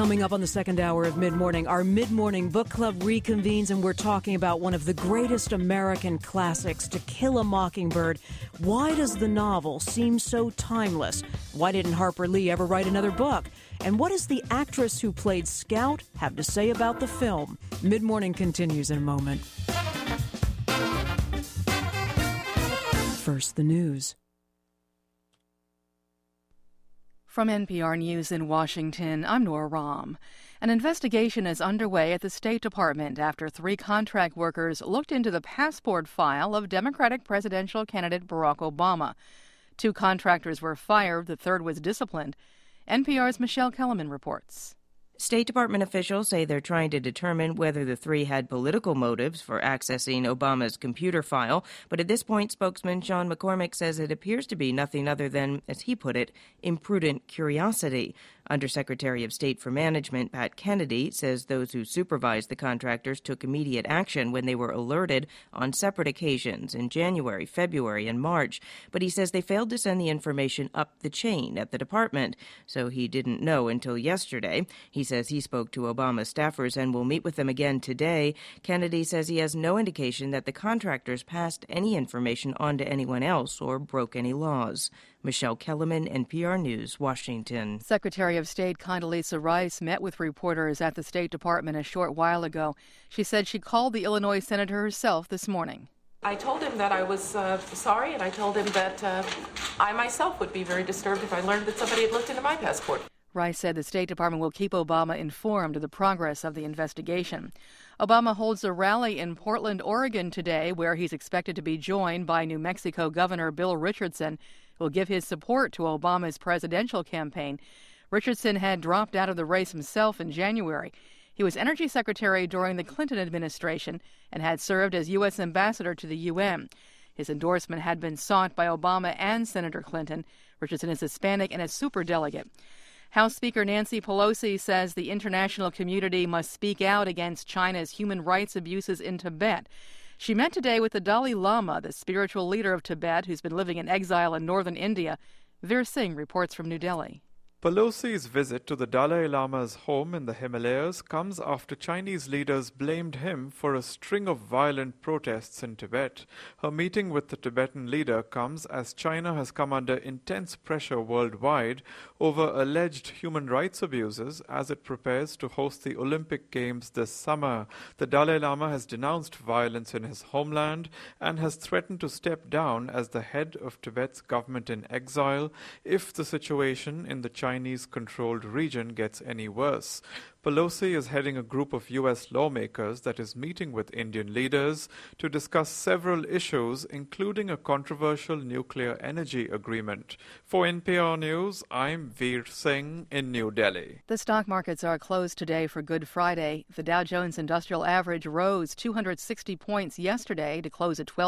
Coming up on the second hour of Mid-Morning, our Mid-Morning Book Club reconvenes, and we're talking about one of the greatest American classics, To Kill a Mockingbird. Why does the novel seem so timeless? Why didn't Harper Lee ever write another book? And what does the actress who played Scout have to say about the film? Mid-Morning continues in a moment. First, the news. From NPR News in Washington, I'm Nora Rahm. An investigation is underway at the State Department after 3 contract workers looked into the passport file of Democratic presidential candidate Barack Obama. 2 contractors were fired, the third was disciplined. NPR's Michelle Kellerman reports. State Department officials say they're trying to determine whether the 3 had political motives for accessing Obama's computer file, but at this point, spokesman Sean McCormick says it appears to be nothing other than, as he put it, imprudent curiosity. Undersecretary of State for Management Pat Kennedy says those who supervised the contractors took immediate action when they were alerted on separate occasions in January, February, and March, but he says they failed to send the information up the chain at the department, so he didn't know until yesterday. He says he spoke to Obama staffers and will meet with them again today. Kennedy says he has no indication that the contractors passed any information on to anyone else or broke any laws. Michelle Kellerman, NPR News, Washington. Secretary of State Condoleezza Rice met with reporters at the State Department a short while ago. She said she called the Illinois senator herself this morning. I told him that I was sorry, and I told him that I myself would be very disturbed if I learned that somebody had looked into my passport. Rice said the State Department will keep Obama informed of the progress of the investigation. Obama holds a rally in Portland, Oregon today, where he's expected to be joined by New Mexico Governor Bill Richardson, who will give his support to Obama's presidential campaign. Richardson had dropped out of the race himself in January. He was Energy Secretary during the Clinton administration and had served as U.S. Ambassador to the UN. His endorsement had been sought by Obama and Senator Clinton. Richardson is Hispanic and a superdelegate. House Speaker Nancy Pelosi says the international community must speak out against China's human rights abuses in Tibet. She met today with the Dalai Lama, the spiritual leader of Tibet, who's been living in exile in northern India. Veer Singh reports from New Delhi. Pelosi's visit to the Dalai Lama's home in the Himalayas comes after Chinese leaders blamed him for a string of violent protests in Tibet. Her meeting with the Tibetan leader comes as China has come under intense pressure worldwide over alleged human rights abuses as it prepares to host the Olympic Games this summer. The Dalai Lama has denounced violence in his homeland and has threatened to step down as the head of Tibet's government in exile if the situation in the Chinese-controlled region gets any worse. Pelosi is heading a group of U.S. lawmakers that is meeting with Indian leaders to discuss several issues, including a controversial nuclear energy agreement. For NPR News, I'm Veer Singh in New Delhi. The stock markets are closed today for Good Friday. The Dow Jones Industrial Average rose 260 points yesterday to close at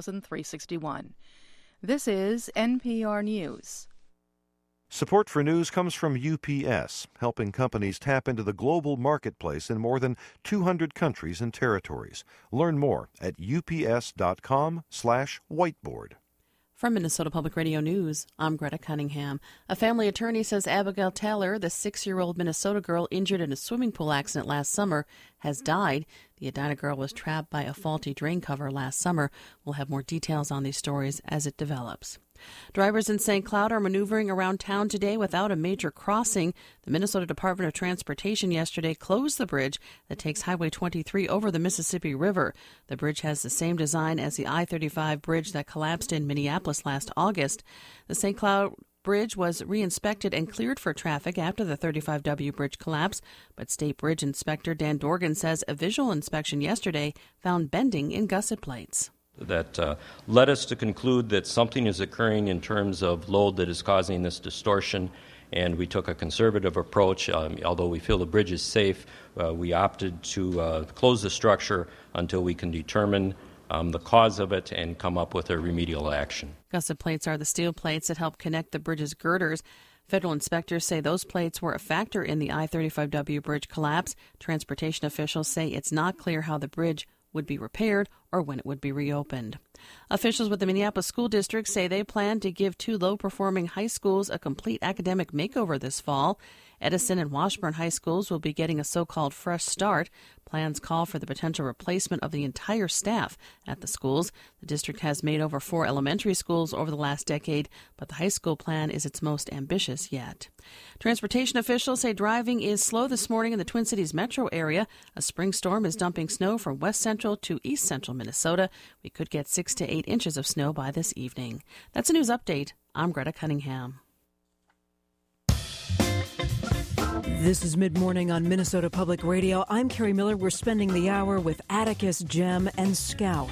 12,361. This is NPR News. Support for news comes from UPS, helping companies tap into the global marketplace in more than 200 countries and territories. Learn more at ups.com/whiteboard. From Minnesota Public Radio News, I'm Greta Cunningham. A family attorney says Abigail Taylor, the 6-year-old Minnesota girl injured in a swimming pool accident last summer, has died. The Edina girl was trapped by a faulty drain cover last summer. We'll have more details on these stories as it develops. Drivers in St. Cloud are maneuvering around town today without a major crossing. The Minnesota Department of Transportation yesterday closed the bridge that takes Highway 23 over the Mississippi River. The bridge has the same design as the I-35 bridge that collapsed in Minneapolis last August. The St. Cloud Bridge was re-inspected and cleared for traffic after the 35W bridge collapse, but State Bridge Inspector Dan Dorgan says a visual inspection yesterday found bending in gusset plates. That led us to conclude that something is occurring in terms of load that is causing this distortion, and we took a conservative approach. Although we feel the bridge is safe, we opted to close the structure until we can determine the cause of it and come up with a remedial action. Gusset plates are the steel plates that help connect the bridge's girders. Federal inspectors say those plates were a factor in the I-35W bridge collapse. Transportation officials say it's not clear how the bridge would be repaired or when it would be reopened. Officials with the Minneapolis School District say they plan to give 2 low-performing high schools a complete academic makeover this fall. Edison and Washburn high schools will be getting a so-called fresh start. Plans call for the potential replacement of the entire staff at the schools. The district has made over 4 elementary schools over the last decade, but the high school plan is its most ambitious yet. Transportation officials say driving is slow this morning in the Twin Cities metro area. A spring storm is dumping snow from west central to east central Minnesota. We could get 6 to 8 inches of snow by this evening. That's a news update. I'm Greta Cunningham. This is Mid-Morning on Minnesota Public Radio. I'm Carrie Miller. We're spending the hour with Atticus, Jem, and Scout.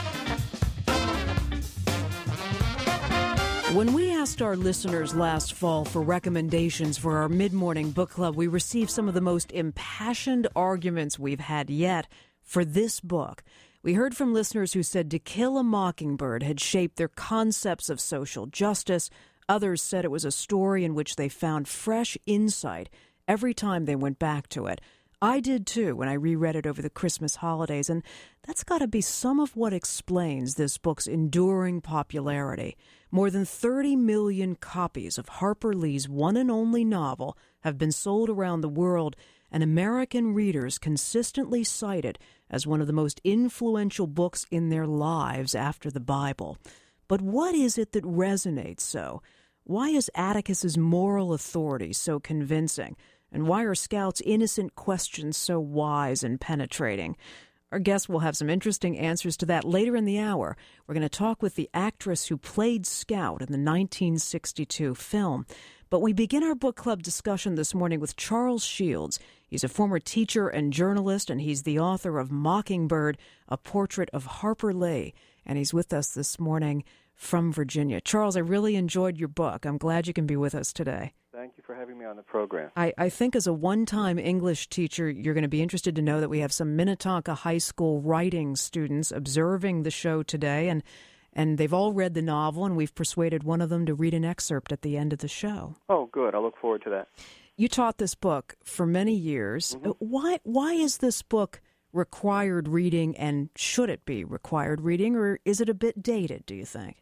When we asked our listeners last fall for recommendations for our Mid-Morning Book Club, we received some of the most impassioned arguments we've had yet for this book. We heard from listeners who said To Kill a Mockingbird had shaped their concepts of social justice. Others said it was a story in which they found fresh insight every time they went back to it. I did too when I reread it over the Christmas holidays, and that's got to be some of what explains this book's enduring popularity. More than 30 million copies of Harper Lee's one and only novel have been sold around the world, and American readers consistently cite it as one of the most influential books in their lives after the Bible. But what is it that resonates so? Why is Atticus's moral authority so convincing? And why are Scout's innocent questions so wise and penetrating? Our guest will have some interesting answers to that later in the hour. We're going to talk with the actress who played Scout in the 1962 film. But we begin our book club discussion this morning with Charles Shields. He's a former teacher and journalist, and he's the author of Mockingbird, A Portrait of Harper Lee. And he's with us this morning from Virginia. Charles, I really enjoyed your book. I'm glad you can be with us today. Thank you for having me on the program. I think as a one-time English teacher, you're going to be interested to know that we have some Minnetonka High School writing students observing the show today, and they've all read the novel, and we've persuaded one of them to read an excerpt at the end of the show. Oh, good. I look forward to that. You taught this book for many years. Mm-hmm. Why is this book required reading, and should it be required reading, or is it a bit dated, do you think?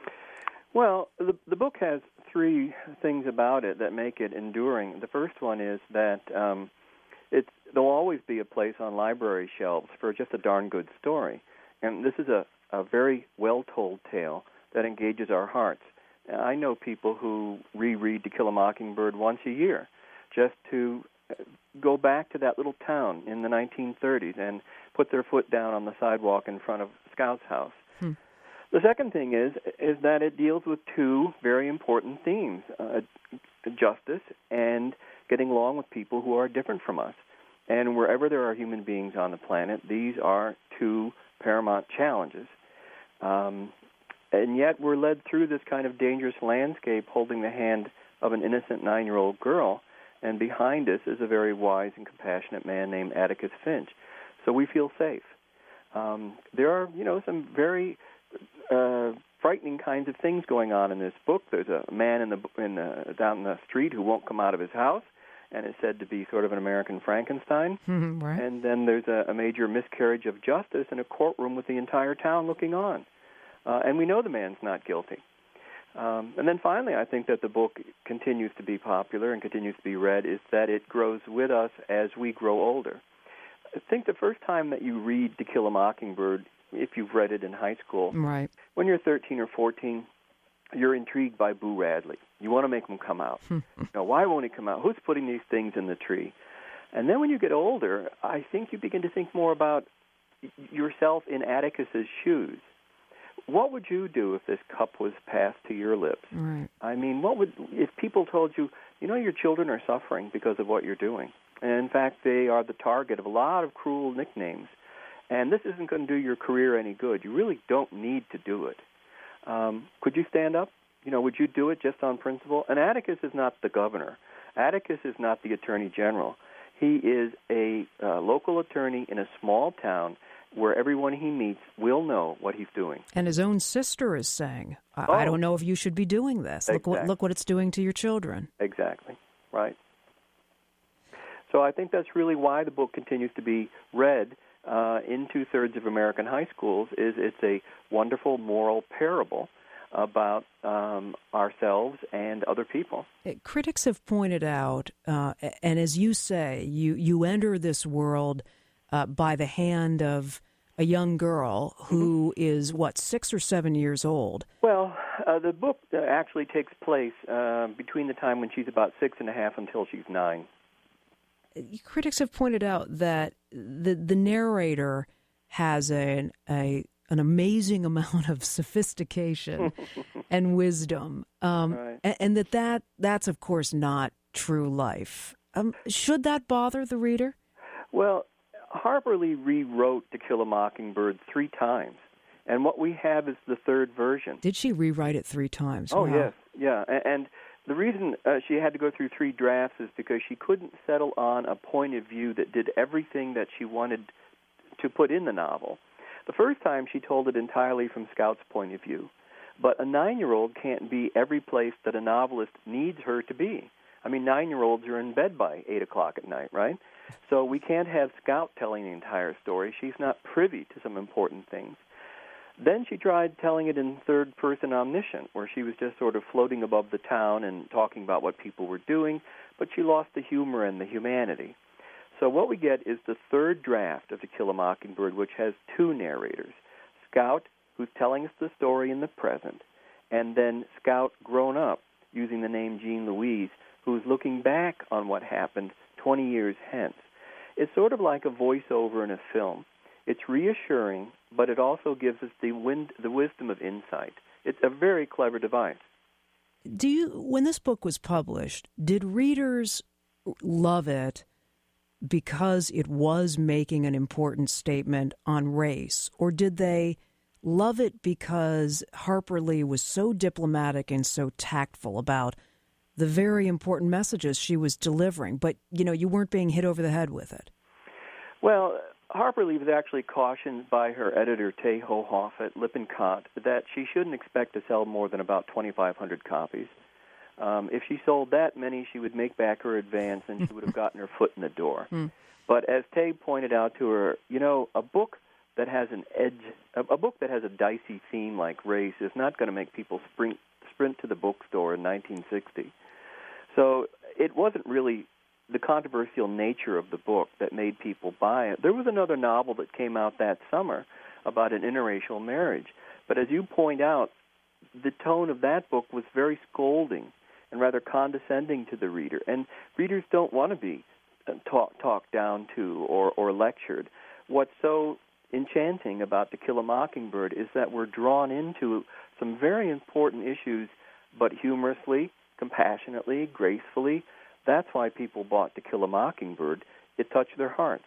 Well, the book has 3 things about it that make it enduring. The first one is that there'll always be a place on library shelves for just a darn good story. And this is a very well-told tale that engages our hearts. I know people who reread To Kill a Mockingbird once a year just to go back to that little town in the 1930s and put their foot down on the sidewalk in front of Scout's house. The second thing is that it deals with 2 very important themes, justice and getting along with people who are different from us. And wherever there are human beings on the planet, these are 2 paramount challenges. And yet we're led through this kind of dangerous landscape holding the hand of an innocent 9-year-old girl, and behind us is a very wise and compassionate man named Atticus Finch. So we feel safe. There are, some very frightening kinds of things going on in this book. There's a man down the street who won't come out of his house and is said to be sort of an American Frankenstein. Right. And then there's a major miscarriage of justice in a courtroom with the entire town looking on. And we know the man's not guilty. And then finally, I think that the book continues to be popular and continues to be read is that it grows with us as we grow older. I think the first time that you read To Kill a Mockingbird, if you've read it in high school, right, when you're 13 or 14, you're intrigued by Boo Radley. You want to make him come out. Why won't he come out? Who's putting these things in the tree? And then when you get older, I think you begin to think more about yourself in Atticus's shoes. What would you do if this cup was passed to your lips? Right. I mean, if people told you, your children are suffering because of what you're doing. And in fact, they are the target of a lot of cruel nicknames. And this isn't going to do your career any good. You really don't need to do it. Could you stand up? Would you do it just on principle? And Atticus is not the governor. Atticus is not the attorney general. He is a local attorney in a small town where everyone he meets will know what he's doing. And his own sister is saying, I don't know if you should be doing this. Exactly. Look what it's doing to your children. Exactly. Right. So I think that's really why the book continues to be read in 2/3 of American high schools. Is it's a wonderful moral parable about ourselves and other people. Critics have pointed out, and as you say, you enter this world by the hand of a young girl who is, 6 or 7 years old? Well, the book actually takes place between the time when she's about 6.5 until she's 9. Critics have pointed out that the narrator has an amazing amount of sophistication and wisdom, right. and that's of course not true life. Should that bother the reader? Well, Harper Lee rewrote To Kill a Mockingbird 3 times, and what we have is the third version. Did she rewrite it 3 times? Oh, wow. yes, yeah, and the reason she had to go through 3 drafts is because she couldn't settle on a point of view that did everything that she wanted to put in the novel. The first time she told it entirely from Scout's point of view, but a 9-year-old can't be every place that a novelist needs her to be. I mean, 9-year-olds are in bed by 8 o'clock at night, right? So we can't have Scout telling the entire story. She's not privy to some important things. Then she tried telling it in third-person omniscient, where she was just sort of floating above the town and talking about what people were doing, but she lost the humor and the humanity. So what we get is the third draft of To Kill a Mockingbird, which has 2 narrators, Scout, who's telling us the story in the present, and then Scout grown up, using the name Jean Louise, who's looking back on what happened 20 years hence. It's sort of like a voiceover in a film. It's reassuring, but it also gives us the wisdom of insight. It's a very clever device. When this book was published, did readers love it because it was making an important statement on race, or did they love it because Harper Lee was so diplomatic and so tactful about the very important messages she was delivering, but, you weren't being hit over the head with it? Well, Harper Lee was actually cautioned by her editor, Tay Hohoff at Lippincott, that she shouldn't expect to sell more than about 2,500 copies. If she sold that many, she would make back her advance and she would have gotten her foot in the door. But as Tay pointed out to her, a book that has an edge, a book that has a dicey theme like race is not going to make people sprint to the bookstore in 1960. So it wasn't really the controversial nature of the book that made people buy it. There was another novel that came out that summer about an interracial marriage. But as you point out, the tone of that book was very scolding and rather condescending to the reader. And readers don't want to be talked down to or lectured. What's so enchanting about To Kill a Mockingbird is that we're drawn into some very important issues, but humorously, compassionately, gracefully. That's why people bought To Kill a Mockingbird. It touched their hearts.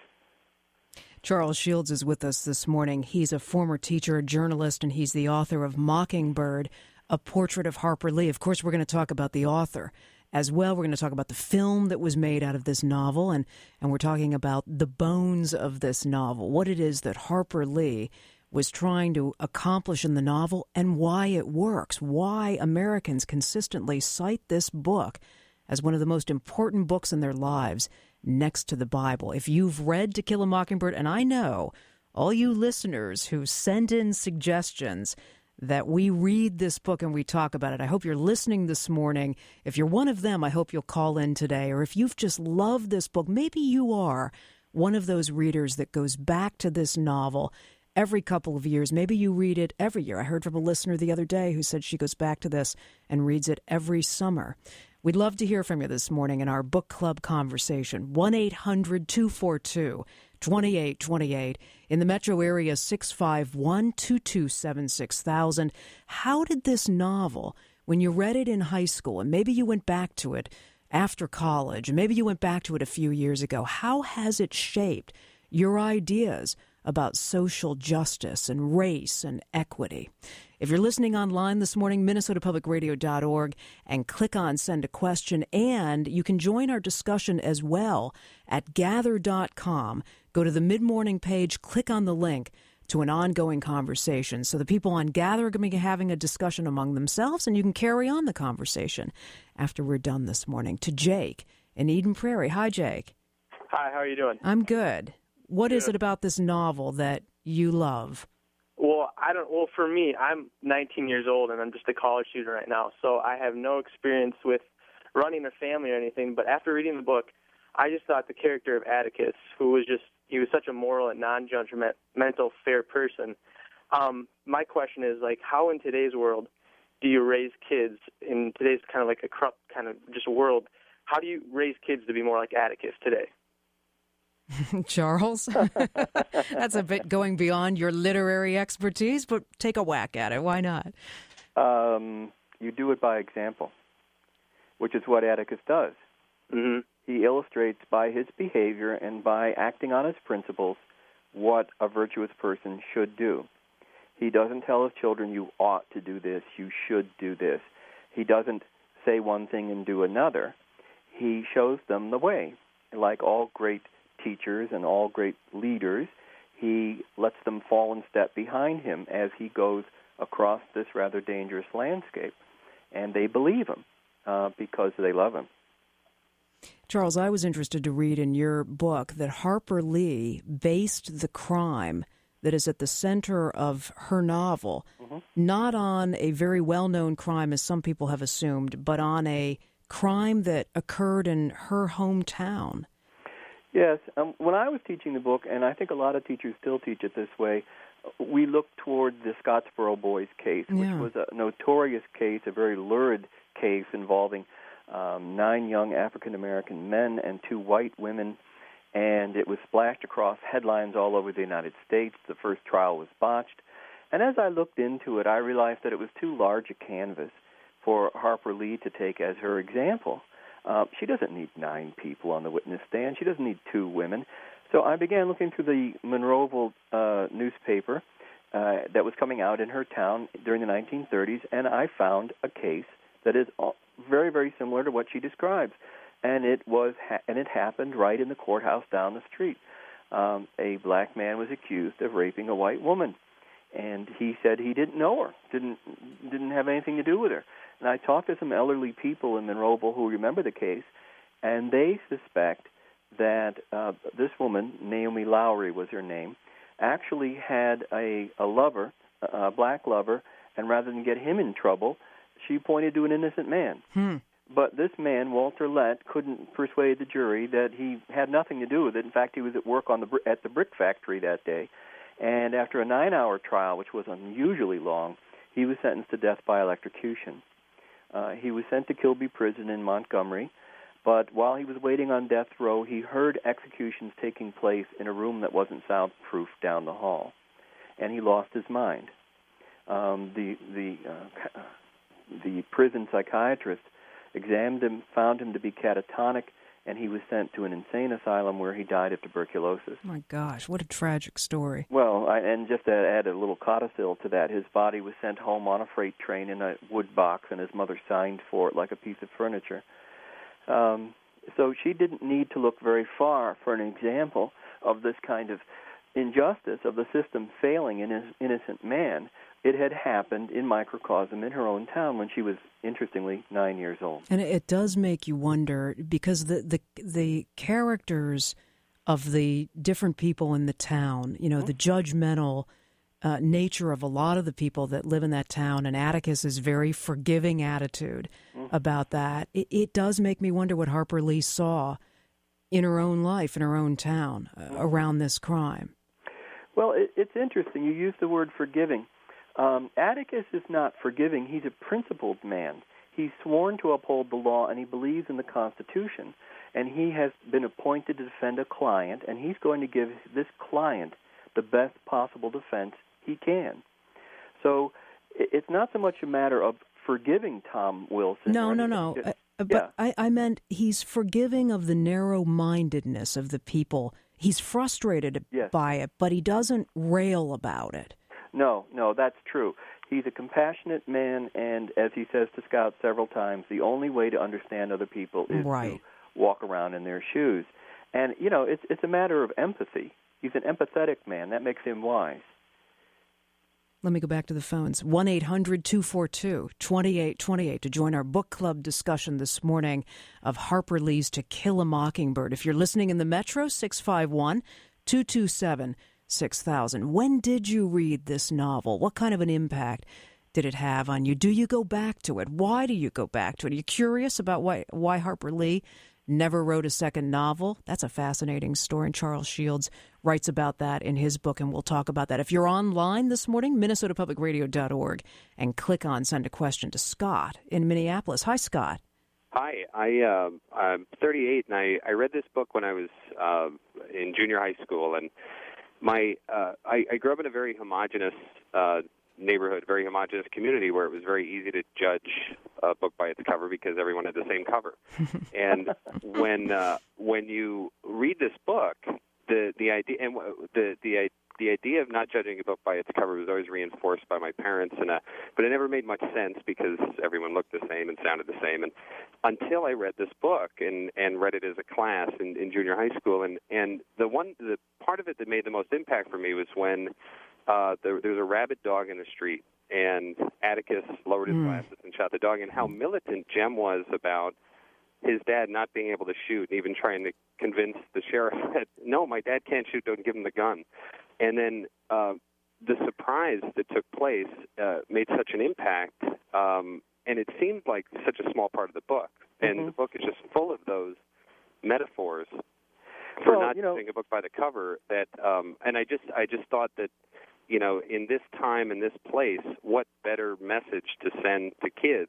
Charles Shields is with us this morning. He's a former teacher, a journalist, and he's the author of Mockingbird, A Portrait of Harper Lee. Of course, we're going to talk about the author as well. We're going to talk about the film that was made out of this novel, and we're talking about the bones of this novel, what it is that Harper Lee was trying to accomplish in the novel and why it works, why Americans consistently cite this book as one of the most important books in their lives next to the Bible. If you've read To Kill a Mockingbird, and I know all you listeners who send in suggestions that we read this book and we talk about it, I hope you're listening this morning. If you're one of them, I hope you'll call in today. Or if you've just loved this book, maybe you are one of those readers that goes back to this novel every couple of years. Maybe you read it every year. I heard from a listener the other day who said she goes back to this and reads it every summer. We'd love to hear from you this morning in our book club conversation. 1-800-242-2828. In the metro area, 651-227-6000. How did this novel, when you read it in high school, and maybe you went back to it after college, and maybe you went back to it a few years ago, how has it shaped your ideas about social justice and race and equity? If you're listening online this morning, minnesotapublicradio.org, and click on Send a Question, and you can join our discussion as well at gather.com. Go to the mid-morning page, click on the link to an ongoing conversation. So the people on Gather are going to be having a discussion among themselves, and you can carry on the conversation after we're done this morning. To Jake in Eden Prairie. Hi, Jake. Hi, how are you doing? I'm good. What is it about this novel that you love? Well, For me, I'm 19 years old, and I'm just a college student right now, so I have no experience with running a family or anything. But after reading the book, I just thought the character of Atticus, he was such a moral and non-judgmental, fair person. My question is, like, how in today's world do you raise kids in today's kind of like a corrupt kind of just world? How do you raise kids to be more like Atticus today? Charles, that's a bit going beyond your literary expertise, but take a whack at it. Why not? You do it by example, which is what Atticus does. Mm-hmm. He illustrates by his behavior and by acting on his principles what a virtuous person should do. He doesn't tell his children, you ought to do this, you should do this. He doesn't say one thing and do another. He shows them the way. Like all great teachers and all great leaders, he lets them fall in step behind him as he goes across this rather dangerous landscape. And they believe him because they love him. Charles, I was interested to read in your book that Harper Lee based the crime that is at the center of her novel not on a very well-known crime, as some people have assumed, but on a crime that occurred in her hometown. Yes. When I was teaching the book, and I think a lot of teachers still teach it this way, we looked toward the Scottsboro Boys case, which was a notorious case, a very lurid case involving 9 young African-American men and 2 white women, and it was splashed across headlines all over the United States. The first trial was botched. And as I looked into it, I realized that it was too large a canvas for Harper Lee to take as her example. She doesn't need 9 people on the witness stand. She doesn't need 2 women. So I began looking through the Monroeville newspaper that was coming out in her town during the 1930s, and I found a case that is very, very similar to what she describes. And it happened right in the courthouse down the street. A black man was accused of raping a white woman, and he said he didn't know her, didn't have anything to do with her. And I talked to some elderly people in Monroeville who remember the case, and they suspect that this woman, Naomi Lowry was her name, actually had a lover, a black lover, and rather than get him in trouble, she pointed to an innocent man. But this man, Walter Lett, couldn't persuade the jury that he had nothing to do with it. In fact, he was at work at the brick factory that day. And after a 9-hour trial, which was unusually long, he was sentenced to death by electrocution. He was sent to Kilby Prison in Montgomery, but while he was waiting on death row, he heard executions taking place in a room that wasn't soundproof down the hall, and he lost his mind. The prison psychiatrist examined him, found him to be catatonic, and he was sent to an insane asylum where he died of tuberculosis. My gosh, what a tragic story. Well, and just to add a little codicil to that, his body was sent home on a freight train in a wood box, and his mother signed for it like a piece of furniture. So she didn't need to look very far for an example of this kind of injustice, of the system failing an innocent man. It had happened in microcosm in her own town when she was, interestingly, 9 years old. And it does make you wonder, because the characters of the different people in the town, the judgmental nature of a lot of the people that live in that town, and Atticus's very forgiving attitude about that, it does make me wonder what Harper Lee saw in her own life, in her own town, around this crime. Well, it's interesting. You use the word forgiving. Atticus is not forgiving. He's a principled man. He's sworn to uphold the law, and he believes in the Constitution. And he has been appointed to defend a client, and he's going to give this client the best possible defense he can. So it's not so much a matter of forgiving Tom Wilson. No. But I meant he's forgiving of the narrow-mindedness of the people. He's frustrated by it, but he doesn't rail about it. No, that's true. He's a compassionate man, and as he says to Scout several times, the only way to understand other people is to walk around in their shoes. And, it's a matter of empathy. He's an empathetic man. That makes him wise. Let me go back to the phones. 1-800-242-2828 to join our book club discussion this morning of Harper Lee's To Kill a Mockingbird. If you're listening in the Metro, 651-227-67 6000. When did you read this novel? What kind of an impact did it have on you? Do you go back to it? Why do you go back to it? Are you curious about why Harper Lee never wrote a second novel? That's a fascinating story, and Charles Shields writes about that in his book, and we'll talk about that. If you're online this morning, minnesotapublicradio.org, and click on Send a Question to Scott in Minneapolis. Hi, Scott. Hi, I'm 38, and I read this book when I was in junior high school, and I grew up in a very homogenous neighborhood, very homogenous community where it was very easy to judge a book by its cover because everyone had the same cover. And when you read this book, the idea of not judging a book by its cover was always reinforced by my parents, but it never made much sense because everyone looked the same and sounded the same. And until I read this book and read it as a class in junior high school, and the part of it that made the most impact for me was when there was a rabid dog in the street, and Atticus lowered his glasses and shot the dog, and how militant Jem was about his dad not being able to shoot, and even trying to convince the sheriff that, no, my dad can't shoot, don't give him the gun. And then the surprise that took place made such an impact, and it seemed like such a small part of the book. And the book is just full of those metaphors for not judging a book by the cover. That, and I just thought that, in this time and this place, what better message to send to kids,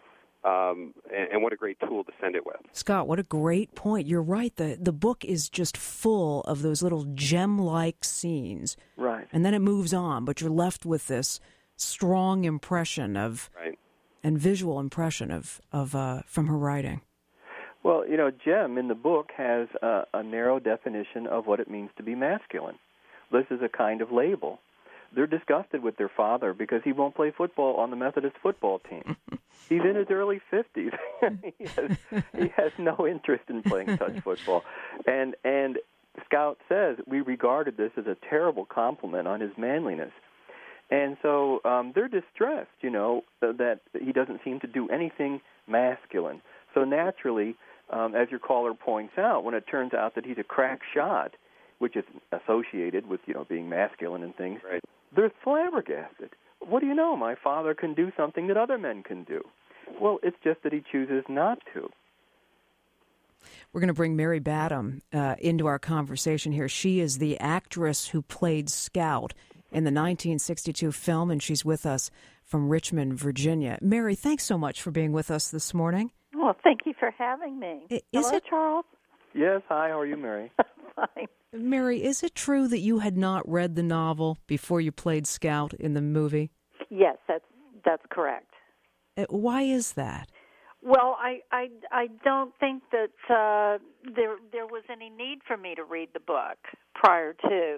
and what a great tool to send it with. Scott, what a great point. You're right. The book is just full of those little gem-like scenes. Right. And then it moves on, but you're left with this strong impression of, and visual impression of from her writing. Well, Jem in the book has a narrow definition of what it means to be masculine. This is a kind of label. They're disgusted with their father because he won't play football on the Methodist football team. He's in his early 50s. he has no interest in playing touch football. And Scout says we regarded this as a terrible compliment on his manliness. And so they're distressed, that he doesn't seem to do anything masculine. So naturally, as your caller points out, when it turns out that he's a crack shot, which is associated with, being masculine and things, they're flabbergasted. What do you know? My father can do something that other men can do. Well, it's just that he chooses not to. We're going to bring Mary Badham into our conversation here. She is the actress who played Scout in the 1962 film, and she's with us from Richmond, Virginia. Mary, thanks so much for being with us this morning. Well, thank you for having me. Hello, Charles? Yes, hi, how are you, Mary? Fine. Mary, is it true that you had not read the novel before you played Scout in the movie? Yes, that's correct. Why is that? Well, I don't think that there was any need for me to read the book prior to.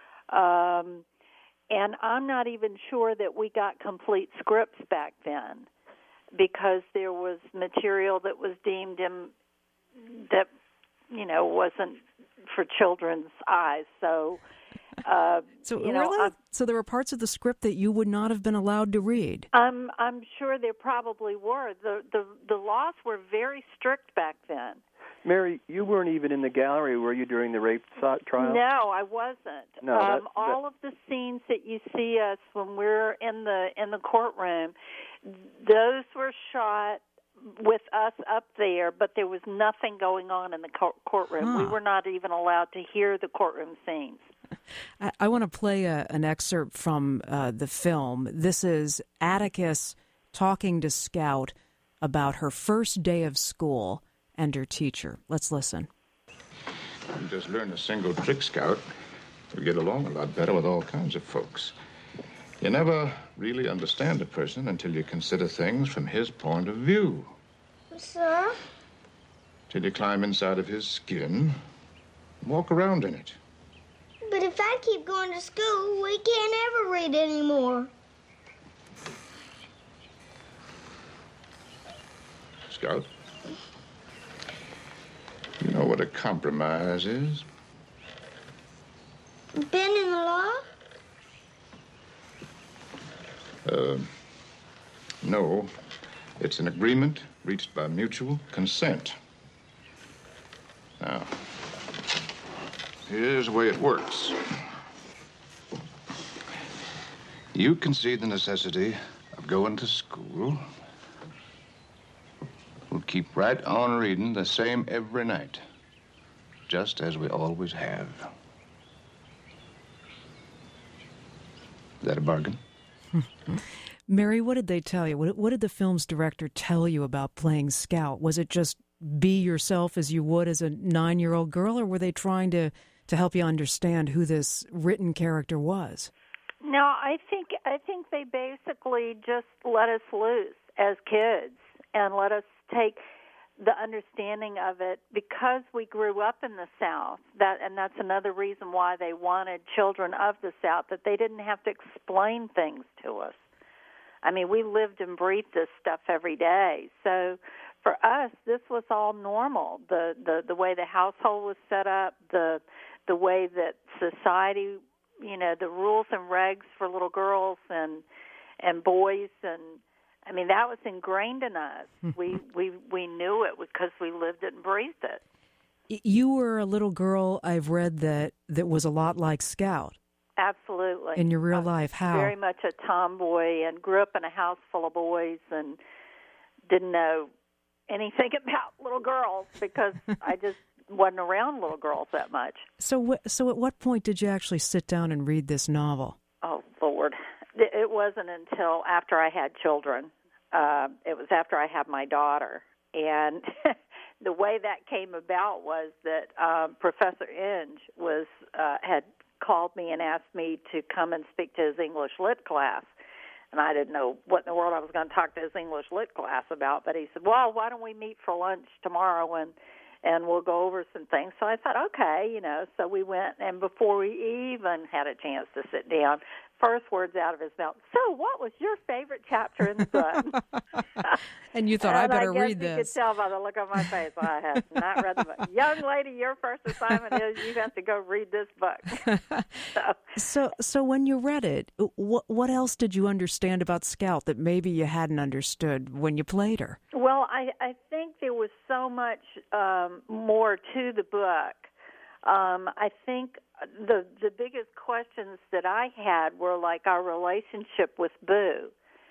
And I'm not even sure that we got complete scripts back then because there was material that was deemed that wasn't for children's eyes. So, really? So there were parts of the script that you would not have been allowed to read? I'm sure there probably were. The laws were very strict back then. Mary, you weren't even in the gallery, were you, during the rape trial? No, I wasn't. No, all of the scenes that you see us when we're in the courtroom, those were shot with us up there, but there was nothing going on in the courtroom. We were not even allowed to hear the courtroom scenes. I want to play an excerpt from the film. This is Atticus talking to Scout about her first day of school and her teacher. Let's listen. You just learn a single trick, Scout. You get along a lot better with all kinds of folks. You never really understand a person until you consider things from his point of view. Sir? Till you climb inside of his skin and walk around in it. But if I keep going to school, we can't ever read anymore. Scout, you know what a compromise is? Bending the law? No. It's an agreement reached by mutual consent. Now, here's the way it works. You can see the necessity of going to school. We'll keep right on reading the same every night, just as we always have. Is that a bargain? Mary, what did they tell you? What did the film's director tell you about playing Scout? Was it just be yourself as you would as a 9-year-old girl, or were they trying to help you understand who this written character was? No, I think they basically just let us loose as kids and let us take the understanding of it because we grew up in the South. And that's another reason why they wanted children of the South, that they didn't have to explain things to us. I mean, we lived and breathed this stuff every day. So for us, this was all normal. The way the household was set up, the way that society, the rules and regs for little girls and boys, and I mean that was ingrained in us. We knew it because we lived it and breathed it. You were a little girl, I've read, that was a lot like Scout. Absolutely. In your real life, how? Very much a tomboy, and grew up in a house full of boys and didn't know anything about little girls because I just wasn't around little girls that much. So at what point did you actually sit down and read this novel? Oh, Lord. It wasn't until after I had children. It was after I had my daughter. And the way that came about was that Professor Inge had called me and asked me to come and speak to his English Lit class. And I didn't know what in the world I was going to talk to his English Lit class about. But he said, well, why don't we meet for lunch tomorrow and we'll go over some things. So I thought, okay, so we went. And before we even had a chance to sit down, first words out of his mouth, so what was your favorite chapter in the book? And you thought, I better read this. I guess you could tell by the look on my face, I have not read the book. Young lady, your first assignment is you have to go read this book. So when you read it, what else did you understand about Scout that maybe you hadn't understood when you played her? Well, I think there was so much more to the book. I think the biggest questions that I had were like our relationship with Boo.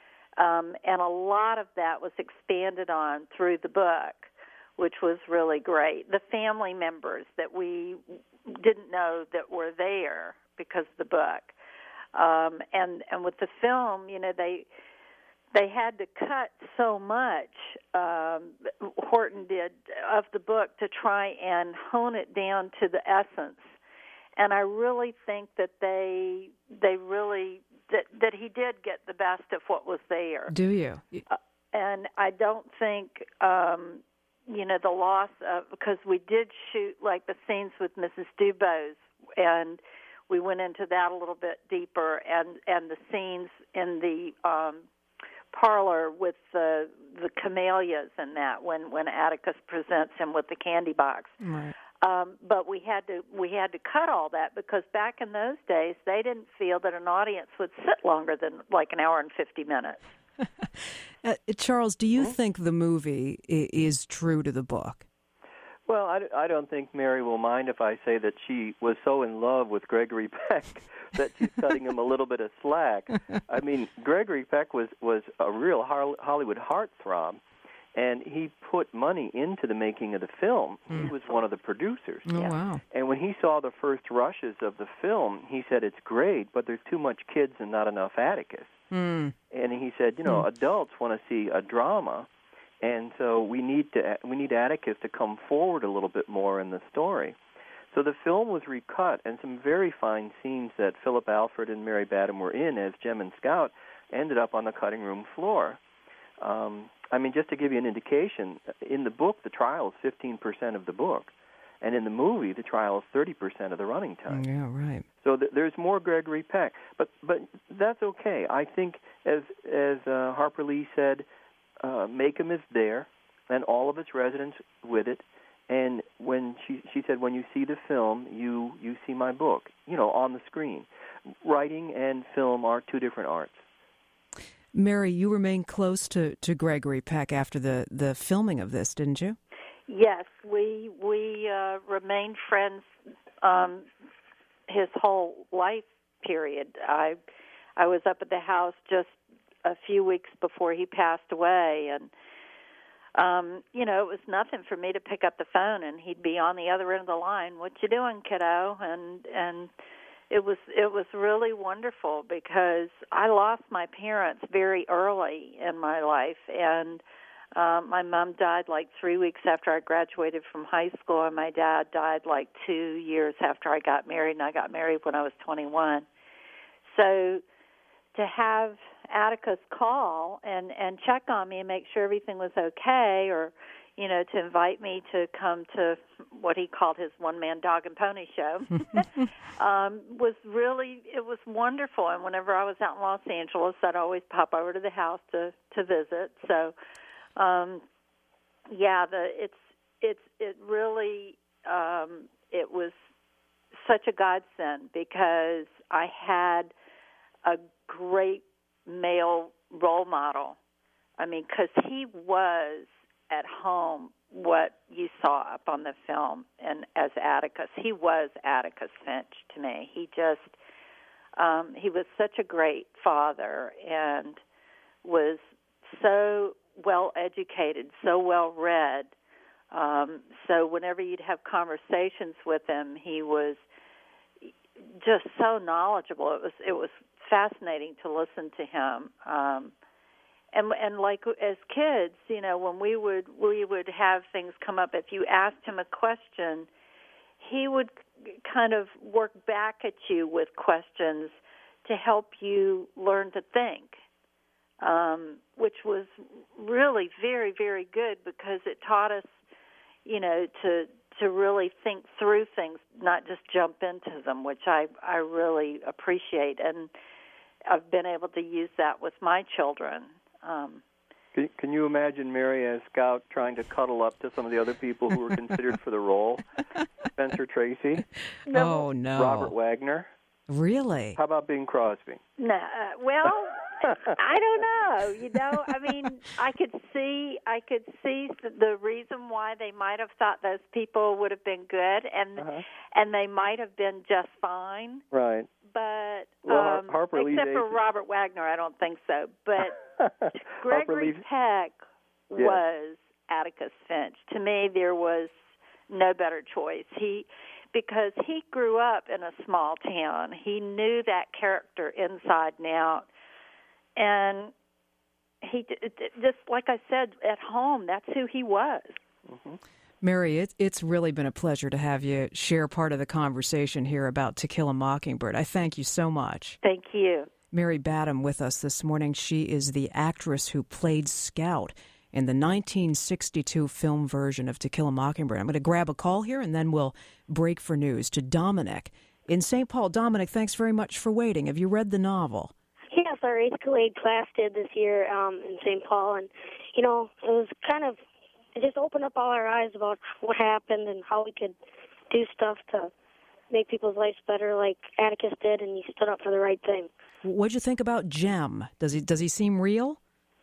And a lot of that was expanded on through the book, which was really great. The family members that we didn't know that were there because of the book. And with the film, they had to cut so much, Horton did, of the book to try and hone it down to the essence. And I really think that they really that he did get the best of what was there. Do you? And I don't think the loss of, because we did shoot like the scenes with Mrs. Dubose, and we went into that a little bit deeper, and the scenes in the parlor with the camellias and that when Atticus presents him with the candy box. Right. But we had to cut all that because back in those days they didn't feel that an audience would sit longer than like an hour and 50 minutes. Charles, do you think the movie is true to the book? Well, I don't think Mary will mind if I say that she was so in love with Gregory Peck that she's cutting him a little bit of slack. I mean, Gregory Peck was a real Hollywood heartthrob, and he put money into the making of the film. He was one of the producers. Oh, wow. And when he saw the first rushes of the film, he said, it's great, but there's too much kids and not enough Atticus. And he said, adults want to see a drama, and so we need Atticus to come forward a little bit more in the story. So the film was recut, and some very fine scenes that Philip Alford and Mary Badham were in as Jem and Scout ended up on the cutting room floor. I mean, just to give you an indication, in the book, the trial is 15% of the book, and in the movie, the trial is 30% of the running time. Yeah, right. So there's more Gregory Peck, but that's okay. I think, as Harper Lee said, Macomb is there, and all of its residents with it. And when she said, when you see the film, you see my book, on the screen. Writing and film are two different arts. Mary, you remained close to Gregory Peck after the filming of this, didn't you? Yes, we remained friends his whole life period. I I was up at the house just a few weeks before he passed away, and it was nothing for me to pick up the phone, and he'd be on the other end of the line. What you doing, kiddo? And it was really wonderful because I lost my parents very early in my life, and my mom died like 3 weeks after I graduated from high school, and my dad died like 2 years after I got married, and I got married when I was 21. So to have Atticus call and check on me and make sure everything was okay, or, to invite me to come to what he called his one-man dog and pony show, it was wonderful. And whenever I was out in Los Angeles, I'd always pop over to the house to visit. So, it was such a godsend because I had a great male role model. I mean, because he was at home what you saw up on the film, and as Atticus, he was Atticus Finch to me. He just, he was such a great father and was so well educated, so well read. So whenever you'd have conversations with him, he was just so knowledgeable. It was fascinating to listen to him. And like as kids, when we would have things come up, if you asked him a question, he would kind of work back at you with questions to help you learn to think, which was really very, very good because it taught us, to really think through things, not just jump into them, which I really appreciate. And I've been able to use that with my children. Can you imagine Mary as Scout trying to cuddle up to some of the other people who were considered for the role? Spencer Tracy? No. Oh, no. Robert Wagner? Really? How about Bing Crosby? No. Well, I don't know. I mean, I could see the reason why they might have thought those people would have been good, and they might have been just fine. Right. But Harper except Lee's for Robert Wagner, I don't think so. But Gregory Peck was Atticus Finch. To me, there was no better choice. Because he grew up in a small town. He knew that character inside and out. And he just, like I said, at home, that's who he was. Mm-hmm. Mary, it's really been a pleasure to have you share part of the conversation here about To Kill a Mockingbird. I thank you so much. Thank you. Mary Badham with us this morning. She is the actress who played Scout in the 1962 film version of To Kill a Mockingbird. I'm going to grab a call here, and then we'll break for news to Dominic in St. Paul. Dominic, thanks very much for waiting. Have you read the novel? Yes, our 8th grade class did this year in St. Paul, and, it was it just opened up all our eyes about what happened and how we could do stuff to make people's lives better like Atticus did, and he stood up for the right thing. What'd you think about Jem? Does he seem real?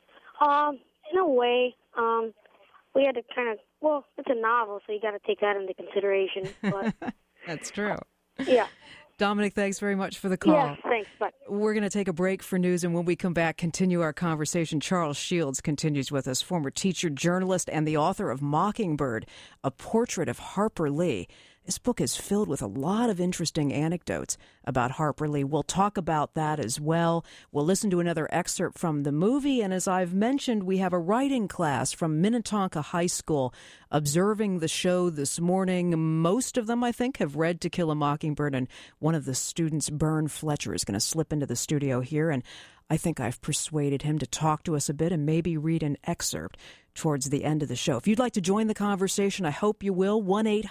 In a way, we had to it's a novel, so you got to take that into consideration. But that's true. Yeah. Dominic, thanks very much for the call. Yeah, thanks. Bye. We're going to take a break for news, and when we come back, continue our conversation. Charles Shields continues with us, former teacher, journalist, and the author of Mockingbird, A Portrait of Harper Lee. This book is filled with a lot of interesting anecdotes about Harper Lee. We'll talk about that as well. We'll listen to another excerpt from the movie. And as I've mentioned, we have a writing class from Minnetonka High School observing the show this morning. Most of them, I think, have read To Kill a Mockingbird. And one of the students, Bern Fletcher, is going to slip into the studio here. And I think I've persuaded him to talk to us a bit and maybe read an excerpt towards the end of the show. If you'd like to join the conversation, I hope you will.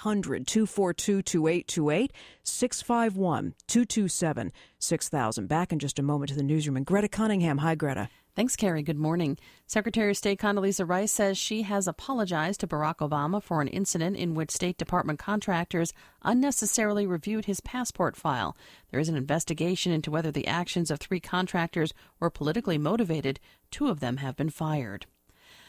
1-800-242-2828, 651-227-6000. Back in just a moment to the newsroom. And Greta Cunningham. Hi, Greta. Thanks, Carrie. Good morning. Secretary of State Condoleezza Rice says she has apologized to Barack Obama for an incident in which State Department contractors unnecessarily reviewed his passport file. There is an investigation into whether the actions of 3 contractors were politically motivated. 2 of them have been fired.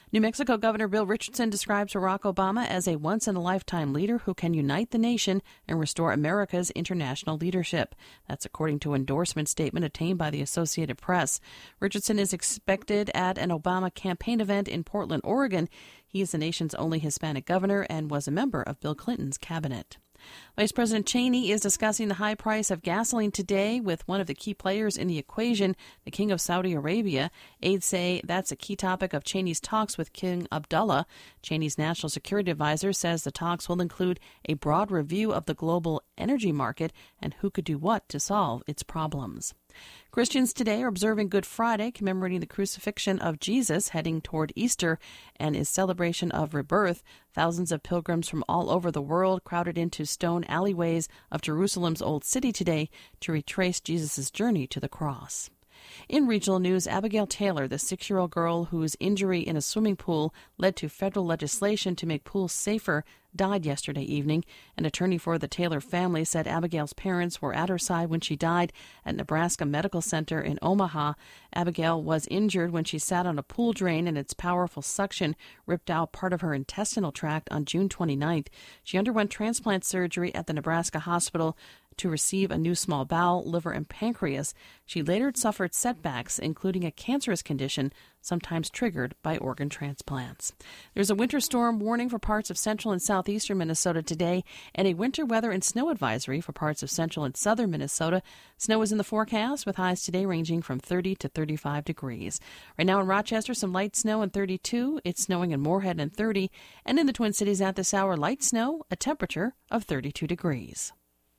New Mexico Governor Bill Richardson describes Barack Obama as a once-in-a-lifetime leader who can unite the nation and restore America's international leadership. That's according to an endorsement statement obtained by the Associated Press. Richardson is expected at an Obama campaign event in Portland, Oregon. He is the nation's only Hispanic governor and was a member of Bill Clinton's cabinet. Vice President Cheney is discussing the high price of gasoline today with one of the key players in the equation, the King of Saudi Arabia. Aides say that's a key topic of Cheney's talks with King Abdullah. Cheney's national security advisor says the talks will include a broad review of the global energy market and who could do what to solve its problems. Christians today are observing Good Friday, commemorating the crucifixion of Jesus, heading toward Easter and his celebration of rebirth. Thousands of pilgrims from all over the world crowded into stone alleyways of Jerusalem's Old City today to retrace Jesus' journey to the cross. In regional news, Abigail Taylor, the 6-year-old girl whose injury in a swimming pool led to federal legislation to make pools safer, died yesterday evening. An attorney for the Taylor family said Abigail's parents were at her side when she died at Nebraska Medical Center in Omaha. Abigail was injured when she sat on a pool drain and its powerful suction ripped out part of her intestinal tract on June 29th. She underwent transplant surgery at the Nebraska hospital to receive a new small bowel, liver, and pancreas. She later suffered setbacks, including a cancerous condition, sometimes triggered by organ transplants. There's a winter storm warning for parts of central and southeastern Minnesota today, and a winter weather and snow advisory for parts of central and southern Minnesota. Snow is in the forecast, with highs today ranging from 30 to 35 degrees. Right now in Rochester, some light snow and 32. It's snowing in Moorhead and 30. And in the Twin Cities at this hour, light snow, a temperature of 32 degrees.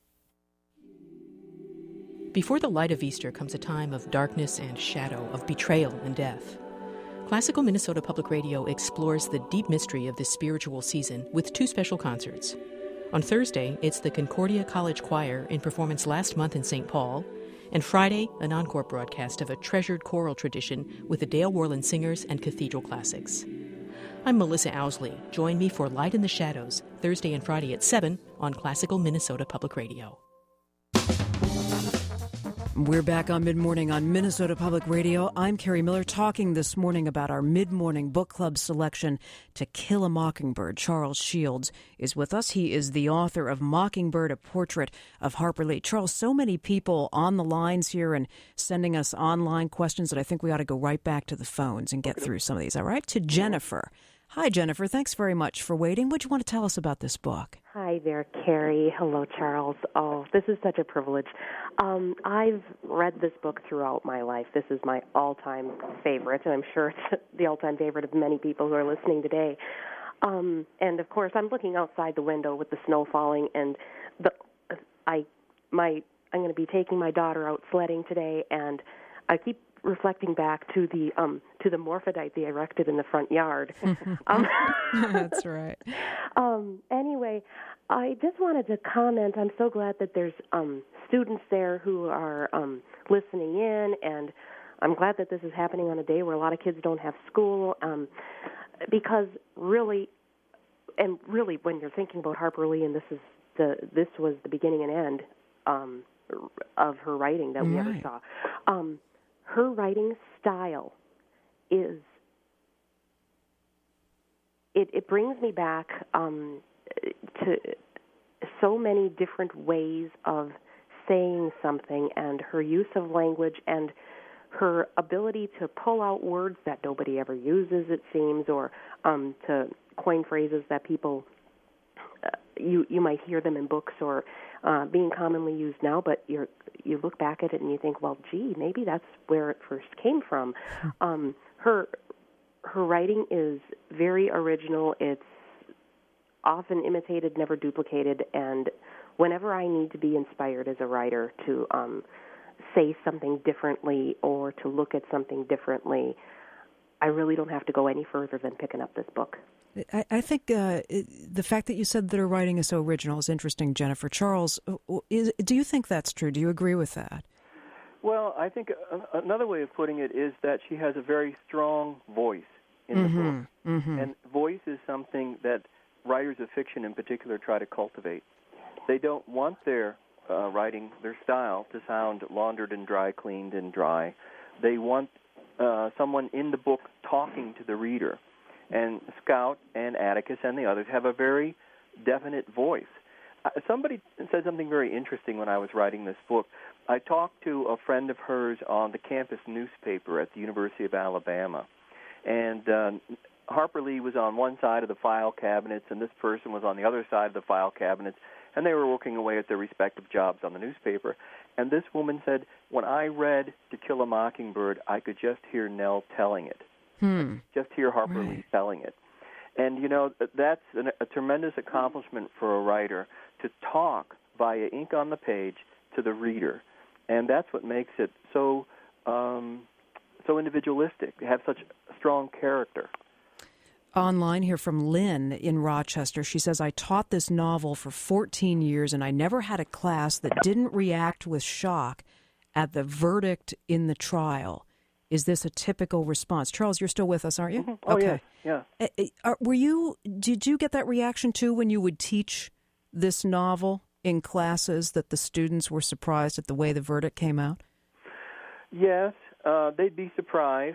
Before the light of Easter comes a time of darkness and shadow, of betrayal and death. Classical Minnesota Public Radio explores the deep mystery of this spiritual season with 2 special concerts. On Thursday, it's the Concordia College Choir in performance last month in St. Paul, and Friday, an encore broadcast of a treasured choral tradition with the Dale Worland Singers and Cathedral Classics. I'm Melissa Owsley. Join me for Light in the Shadows, Thursday and Friday at 7 on Classical Minnesota Public Radio. We're back on Mid-Morning on Minnesota Public Radio. I'm Carrie Miller, talking this morning about our Mid-Morning Book Club selection, To Kill a Mockingbird. Charles Shields is with us. He is the author of Mockingbird, A Portrait of Harper Lee. Charles, so many people on the lines here and sending us online questions that I think we ought to go right back to the phones and get through some of these. All right? To Jennifer. Hi, Jennifer. Thanks very much for waiting. What do you want to tell us about this book? Hi there, Carrie. Hello, Charles. Oh, this is such a privilege. I've read this book throughout my life. This is my all-time favorite, and I'm sure it's the all-time favorite of many people who are listening today. And, of course, I'm looking outside the window with the snow falling, and I'm going to be taking my daughter out sledding today, and I keep reflecting back to the morphodite they erected in the front yard. That's right. Anyway, I just wanted to comment. I'm so glad that there's students there who are listening in, and I'm glad that this is happening on a day where a lot of kids don't have school, because really, when you're thinking about Harper Lee, and this was the beginning and end of her writing that we ever saw. Her writing style is, it brings me back to so many different ways of saying something, and her use of language and her ability to pull out words that nobody ever uses, it seems, or to coin phrases that people, you might hear them in books or being commonly used now, but you look back at it and you think, well, gee, maybe that's where it first came from. Her writing is very original. It's often imitated, never duplicated, and whenever I need to be inspired as a writer to say something differently or to look at something differently, I really don't have to go any further than picking up this book. I think the fact that you said that her writing is so original is interesting, Jennifer. Charles, do you think that's true? Do you agree with that? Well, I think another way of putting it is that she has a very strong voice in the book. Mm-hmm. And voice is something that writers of fiction in particular try to cultivate. They don't want their writing, their style, to sound laundered and dry, cleaned and dry. They want someone in the book talking to the reader. And Scout and Atticus and the others have a very definite voice. Somebody said something very interesting when I was writing this book. I talked to a friend of hers on the campus newspaper at the University of Alabama, and Harper Lee was on one side of the file cabinets, and this person was on the other side of the file cabinets, and they were working away at their respective jobs on the newspaper. And this woman said, when I read To Kill a Mockingbird, I could just hear Nell telling it. Just hear Harper Lee telling it. And, you know, that's a tremendous accomplishment for a writer, to talk via ink on the page to the reader. And that's what makes it so individualistic, to have such a strong character. Online here from Lynn in Rochester. She says, I taught this novel for 14 years, and I never had a class that didn't react with shock at the verdict in the trial. Is this a typical response? Charles, you're still with us, aren't you? Oh, okay. Yeah. Did you get that reaction, too, when you would teach this novel in classes, that the students were surprised at the way the verdict came out? Yes, they'd be surprised.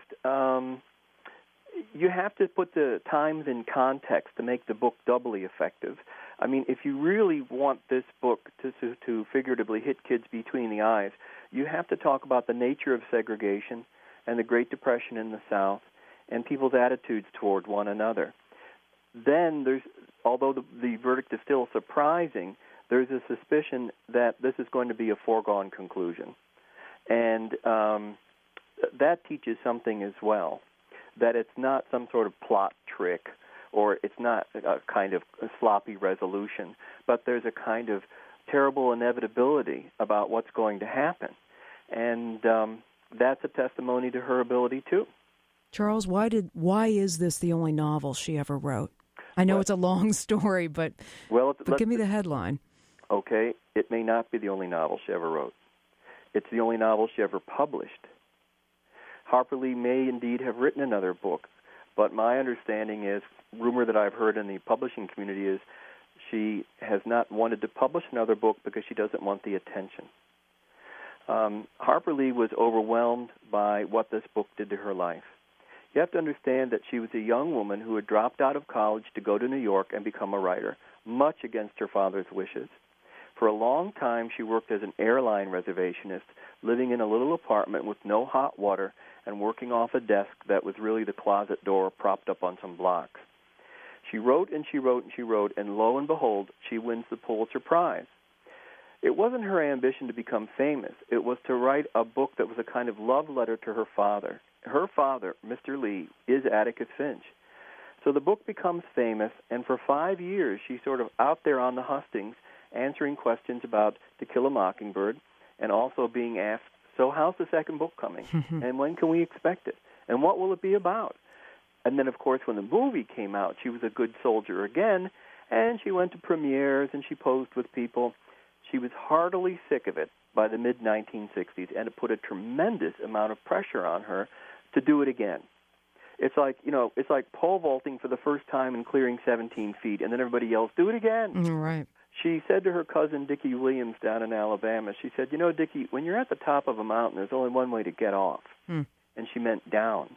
You have to put the times in context to make the book doubly effective. I mean, if you really want this book to figuratively hit kids between the eyes, you have to talk about the nature of segregation and the Great Depression in the South and people's attitudes toward one another. Then although the verdict is still surprising, there's a suspicion that this is going to be a foregone conclusion. And that teaches something as well, that it's not some sort of plot trick, or it's not a kind of a sloppy resolution, but there's a kind of terrible inevitability about what's going to happen. And that's a testimony to her ability, too. Charles, why is this the only novel she ever wrote? I know it's a long story, but give me the headline. Okay, it may not be the only novel she ever wrote. It's the only novel she ever published. Harper Lee may indeed have written another book, but my understanding is, rumor that I've heard in the publishing community is, she has not wanted to publish another book because she doesn't want the attention. Harper Lee was overwhelmed by what this book did to her life. You have to understand that she was a young woman who had dropped out of college to go to New York and become a writer, much against her father's wishes. For a long time, she worked as an airline reservationist, living in a little apartment with no hot water and working off a desk that was really the closet door propped up on some blocks. She wrote and she wrote and she wrote, and lo and behold, she wins the Pulitzer Prize. It wasn't her ambition to become famous. It was to write a book that was a kind of love letter to her father. Her father, Mr. Lee, is Atticus Finch. So the book becomes famous, and for 5 years she's sort of out there on the hustings, answering questions about To Kill a Mockingbird, and also being asked, so how's the second book coming? And when can we expect it? And what will it be about? And then, of course, when the movie came out, she was a good soldier again, and she went to premieres and she posed with people. She was heartily sick of it by the mid-1960s, and it put a tremendous amount of pressure on her to do it again. It's like pole vaulting for the first time and clearing 17 feet, and then everybody yells, do it again. Right. She said to her cousin, Dickie Williams, down in Alabama, she said, you know, Dickie, when you're at the top of a mountain, there's only one way to get off. And she meant down.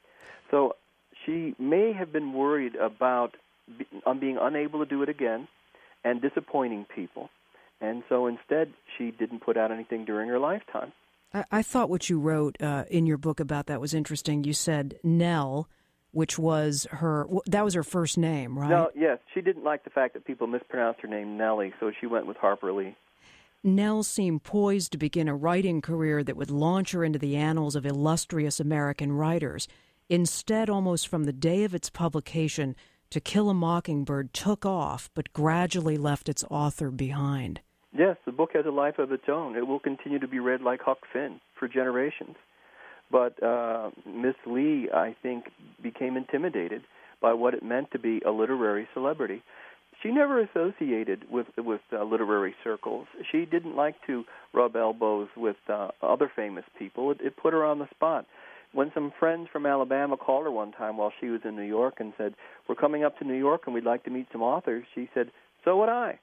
So she may have been worried about being unable to do it again and disappointing people. And so instead, she didn't put out anything during her lifetime. I thought what you wrote in your book about that was interesting. You said Nell, which was that was her first name, right? No, yes. She didn't like the fact that people mispronounced her name Nellie, so she went with Harper Lee. Nell seemed poised to begin a writing career that would launch her into the annals of illustrious American writers. Instead, almost from the day of its publication, To Kill a Mockingbird took off, but gradually left its author behind. Yes, the book has a life of its own. It will continue to be read like Huck Finn for generations. But Miss Lee, I think, became intimidated by what it meant to be a literary celebrity. She never associated with literary circles. She didn't like to rub elbows with other famous people. It put her on the spot. When some friends from Alabama called her one time while she was in New York and said, we're coming up to New York and we'd like to meet some authors, she said, so would I.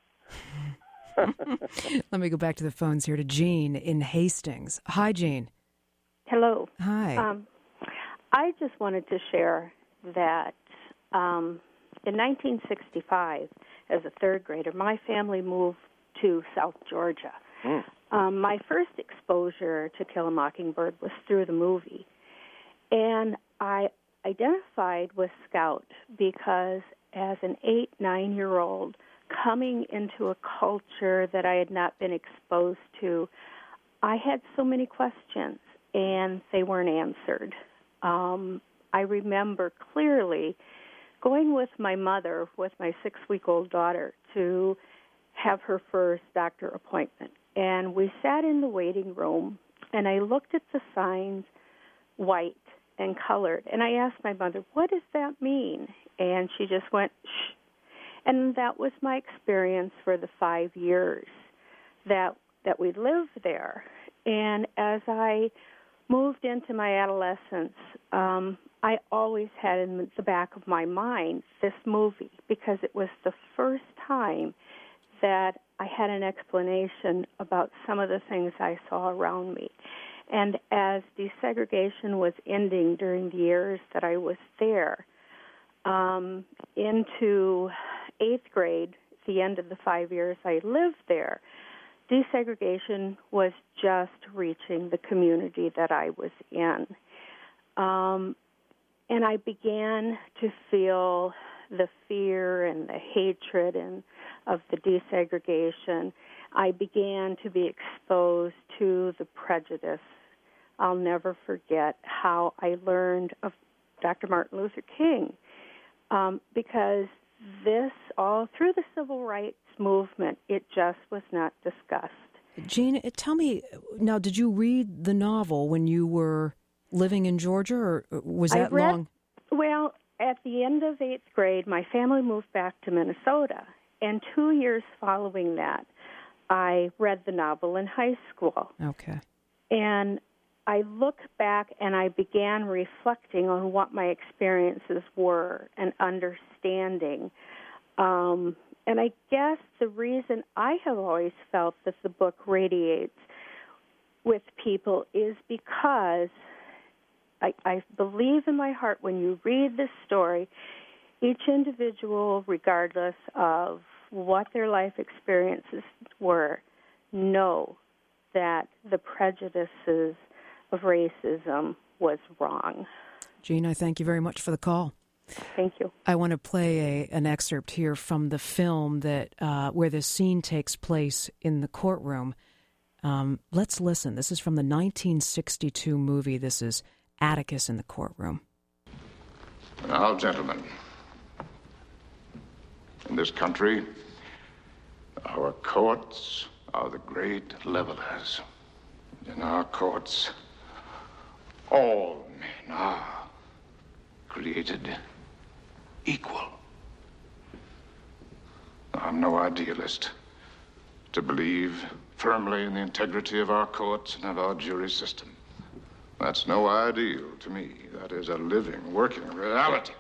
Let me go back to the phones here to Jean in Hastings. Hi, Jean. Hello. Hi. I just wanted to share that in 1965, as a third grader, my family moved to South Georgia. My first exposure to Kill a Mockingbird was through the movie. And I identified with Scout because as an 8-9-year-old coming into a culture that I had not been exposed to, I had so many questions, and they weren't answered. I remember clearly going with my mother, with my 6-week-old daughter, to have her first doctor appointment. And we sat in the waiting room, and I looked at the signs, white and colored, and I asked my mother, what does that mean? And she just went, shh. And that was my experience for the 5 years that we lived there. And as I moved into my adolescence, I always had in the back of my mind this movie because it was the first time that I had an explanation about some of the things I saw around me. And as desegregation was ending during the years that I was there, into 8th grade, the end of the 5 years I lived there, desegregation was just reaching the community that I was in. And I began to feel the fear and the hatred of the desegregation. I began to be exposed to the prejudice. I'll never forget how I learned of Dr. Martin Luther King, because this, all through the civil rights movement, it just was not discussed. Jean, tell me, now, did you read the novel when you were living in Georgia, or was that long? Well, at the end of 8th grade, my family moved back to Minnesota, and 2 years following that, I read the novel in high school. Okay. And I look back and I began reflecting on what my experiences were and understanding. And I guess the reason I have always felt that the book radiates with people is because I believe in my heart when you read this story, each individual, regardless of what their life experiences were, know that the prejudices of racism was wrong. Jean, I thank you very much for the call. Thank you. I want to play an excerpt here from the film that where this scene takes place in the courtroom. Let's listen. This is from the 1962 movie. This is Atticus in the courtroom. Now, gentlemen, in this country, our courts are the great levelers. In our courts, all men are created equal. I'm no idealist to believe firmly in the integrity of our courts and of our jury system. That's no ideal to me. That is a living, working reality.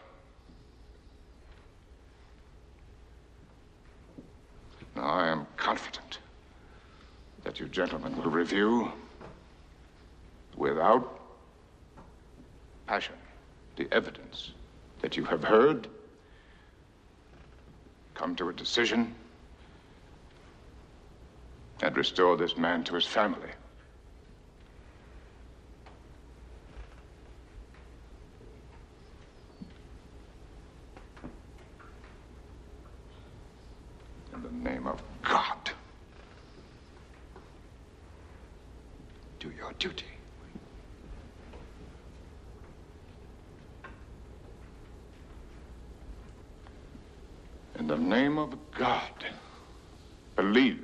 Now, I am confident that you gentlemen will review, without passion, the evidence that you have heard, come to a decision, and restore this man to his family. In the name of God, do your duty. In the name of God, believe.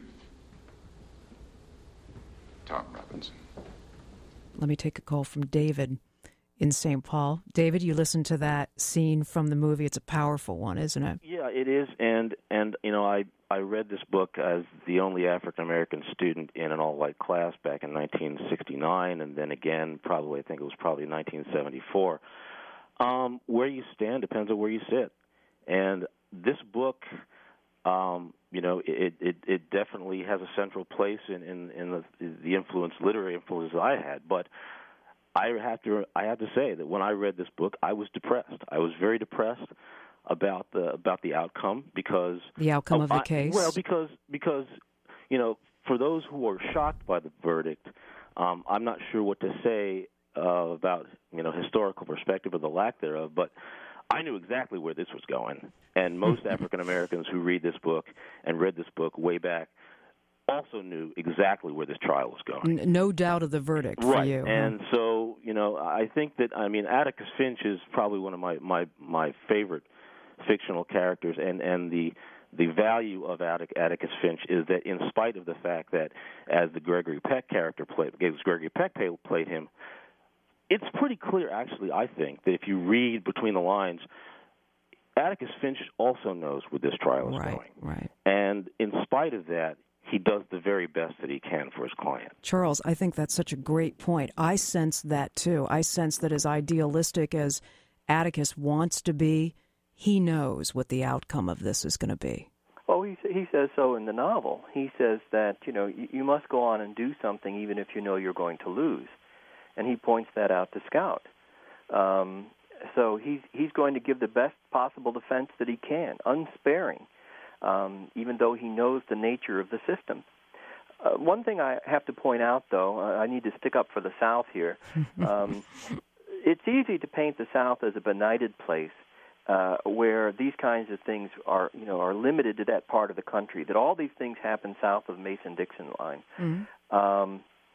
Tom Robinson. Let me take a call from David in St. Paul. David, you listened to that scene from the movie. It's a powerful one, isn't it? Yeah, it is. And you know, I read this book as the only African-American student in an all-white class back in 1969, and then again, I think it was probably 1974. Where you stand depends on where you sit. And this book, you know, it definitely has a central place in the influence, literary influence I had. But I have to say that when I read this book, I was depressed. I was very depressed. about the outcome, because the outcome of the case. Well, because for those who are shocked by the verdict, I'm not sure what to say about historical perspective or the lack thereof, but I knew exactly where this was going, and most African Americans who read this book and read this book way back also knew exactly where this trial was going. No doubt of the verdict for you. And so, I think that, Atticus Finch is probably one of my favorite fictional characters, and the value of Atticus Finch is that in spite of the fact that, as the Gregory Peck character played him, it's pretty clear, actually, I think, that if you read between the lines, Atticus Finch also knows where this trial is going. Right. And in spite of that, he does the very best that he can for his client. Charles, I think that's such a great point. I sense that, too. I sense that as idealistic as Atticus wants to be, he knows what the outcome of this is going to be. Well, he says so in the novel. He says that, you must go on and do something even if you know you're going to lose. And he points that out to Scout. So he's going to give the best possible defense that he can, unsparing, even though he knows the nature of the system. One thing I have to point out, though, I need to stick up for the South here. It's easy to paint the South as a benighted place where these kinds of things are limited to that part of the country, that all these things happen south of the Mason-Dixon line. Mm-hmm.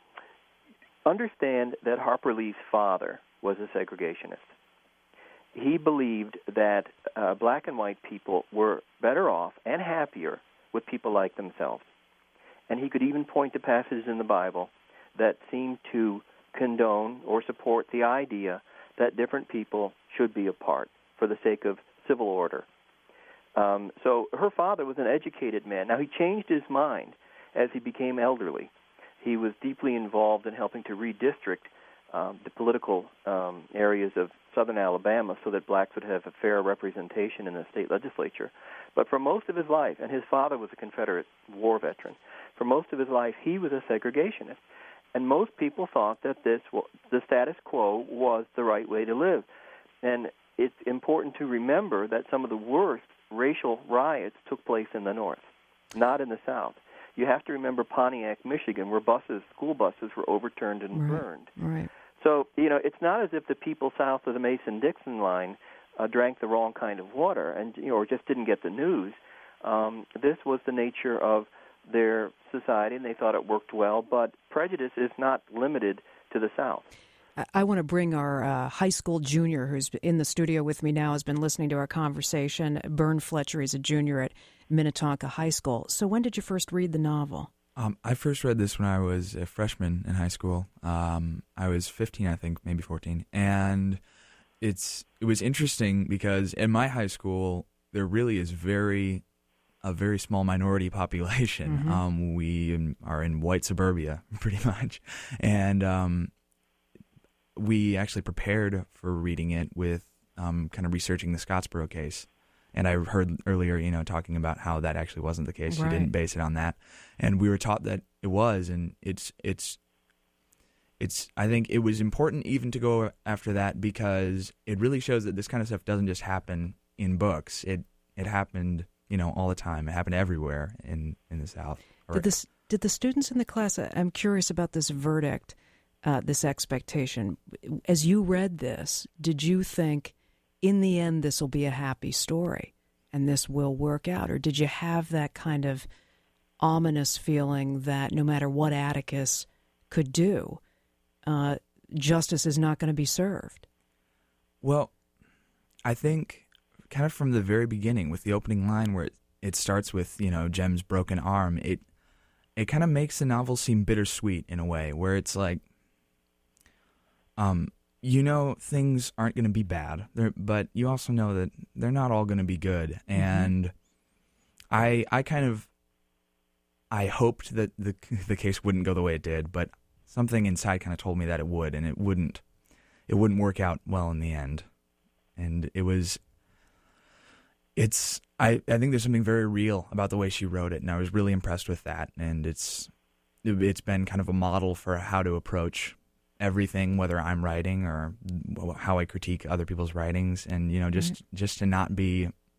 Understand that Harper Lee's father was a segregationist. He believed that black and white people were better off and happier with people like themselves. And he could even point to passages in the Bible that seemed to condone or support the idea that different people should be apart for the sake of civil order. So her father was an educated man. Now, he changed his mind as he became elderly. He was deeply involved in helping to redistrict the political areas of southern Alabama so that blacks would have a fair representation in the state legislature. But for most of his life, and his father was a Confederate war veteran, for most of his life he was a segregationist. And most people thought that the status quo was the right way to live. And it's important to remember that some of the worst racial riots took place in the North, not in the South. You have to remember Pontiac, Michigan, where school buses were overturned and burned. Right. So, it's not as if the people south of the Mason-Dixon line drank the wrong kind of water and or just didn't get the news. This was the nature of their society, and they thought it worked well, but prejudice is not limited to the South. I want to bring our high school junior who's in the studio with me now, has been listening to our conversation. Bern Fletcher is a junior at Minnetonka High School. So when did you first read the novel? I first read this when I was a freshman in high school. I was 15, I think, maybe 14. And it was interesting because in my high school, there really is a very small minority population. Mm-hmm. We are in white suburbia, pretty much. And we actually prepared for reading it with kind of researching the Scottsboro case. And I heard earlier, talking about how that actually wasn't the case. Right. She didn't base it on that. And we were taught that it was. And it's I think it was important even to go after that because it really shows that this kind of stuff doesn't just happen in books. It happened, all the time. It happened everywhere in the South. Did the students in the class, I'm curious about this verdict, this expectation. As you read this, did you think, in the end, this will be a happy story and this will work out? Or did you have that kind of ominous feeling that no matter what Atticus could do, justice is not going to be served? Well, I think kind of from the very beginning with the opening line where it starts with, Jem's broken arm, it kind of makes the novel seem bittersweet in a way where it's like, things aren't going to be bad, but you also know that they're not all going to be good. And I hoped that the case wouldn't go the way it did, but something inside kind of told me that it would, and it wouldn't work out well in the end. And I think there's something very real about the way she wrote it, and I was really impressed with that. And it's been kind of a model for how to approach everything, whether I'm writing or how I critique other people's writings, and just to not be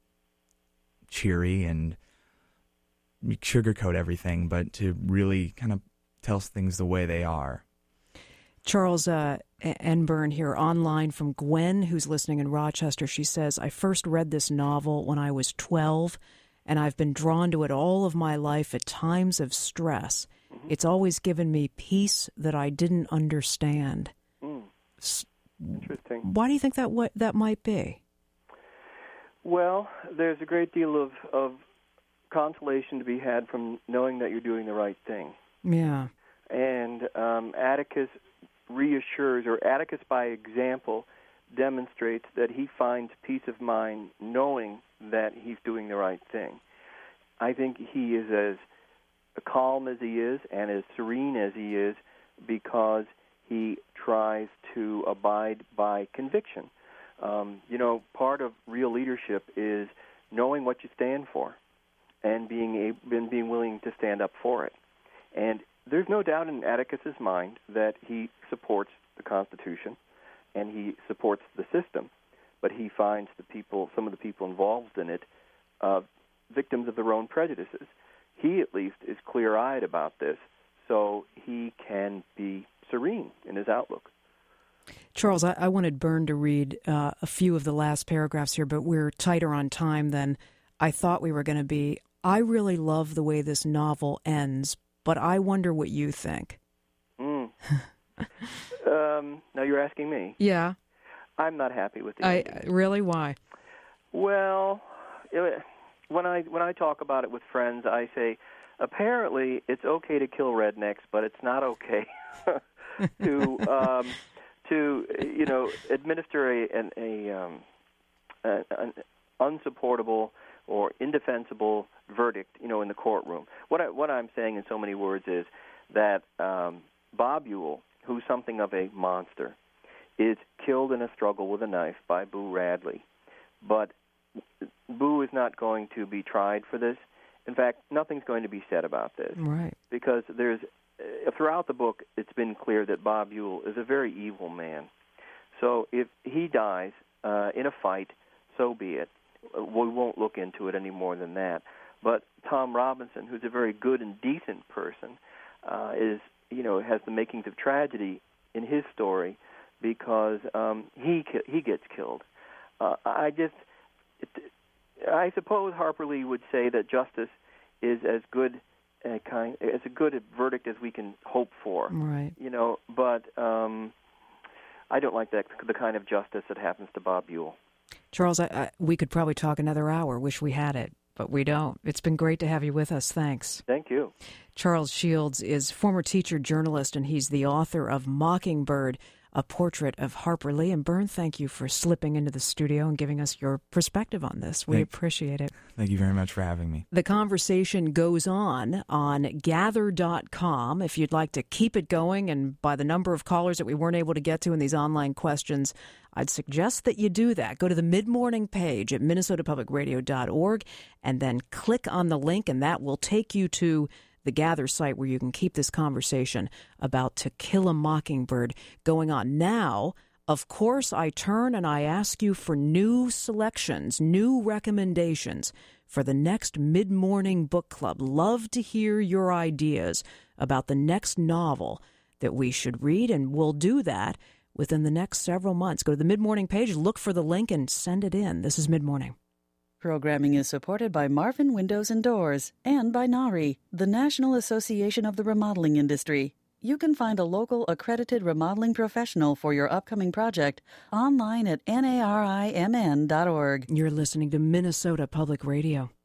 cheery and sugarcoat everything, but to really kind of tell things the way they are. Charles Enburn here online from Gwen, who's listening in Rochester. She says, I first read this novel when I was 12, and I've been drawn to it all of my life at times of stress. It's always given me peace that I didn't understand. Interesting. Why do you think that might be? Well, there's a great deal of consolation to be had from knowing that you're doing the right thing. Yeah. And Atticus reassures, or Atticus by example demonstrates that he finds peace of mind knowing that he's doing the right thing. I think he is as calm as he is and as serene as he is because he tries to abide by conviction. Part of real leadership is knowing what you stand for and being willing to stand up for it. And there's no doubt in Atticus's mind that he supports the Constitution and he supports the system, but he finds some of the people involved in it, victims of their own prejudices. He, at least, is clear-eyed about this, so he can be serene in his outlook. Charles, I wanted Byrne to read a few of the last paragraphs here, but we're tighter on time than I thought we were going to be. I really love the way this novel ends, but I wonder what you think. Now you're asking me. Yeah. I'm not happy with the ending. Really? Why? Well, when I talk about it with friends, I say, apparently it's okay to kill rednecks, but it's not okay to administer an unsupportable or indefensible verdict, in the courtroom. What I'm saying in so many words is that Bob Ewell, who's something of a monster, is killed in a struggle with a knife by Boo Radley. But Boo is not going to be tried for this. In fact, nothing's going to be said about this. Right. Because throughout the book, it's been clear that Bob Ewell is a very evil man. So if he dies in a fight, so be it. We won't look into it any more than that. But Tom Robinson, who's a very good and decent person, has the makings of tragedy in his story because he gets killed. I suppose Harper Lee would say that justice is as good a verdict as we can hope for. Right. But I don't like the kind of justice that happens to Bob Ewell. Charles, we could probably talk another hour. Wish we had it, but we don't. It's been great to have you with us. Thanks. Thank you. Charles Shields is former teacher, journalist, and he's the author of Mockingbird, a portrait of Harper Lee. And Byrne, thank you for slipping into the studio and giving us your perspective on this. We appreciate it. Thank you very much for having me. The conversation goes on Gather.com. If you'd like to keep it going, and by the number of callers that we weren't able to get to in these online questions, I'd suggest that you do that. Go to the mid-morning page at minnesotapublicradio.org and then click on the link, and that will take you to the Gather site where you can keep this conversation about To Kill a Mockingbird going on. Now, of course, I turn and I ask you for new selections, new recommendations for the next mid-morning book club. Love to hear your ideas about the next novel that we should read, and we'll do that within the next several months. Go to the mid-morning page, look for the link, and send it in. This is Mid-Morning. Programming is supported by Marvin Windows and Doors and by NARI, the National Association of the Remodeling Industry. You can find a local accredited remodeling professional for your upcoming project online at narimn.org. You're listening to Minnesota Public Radio.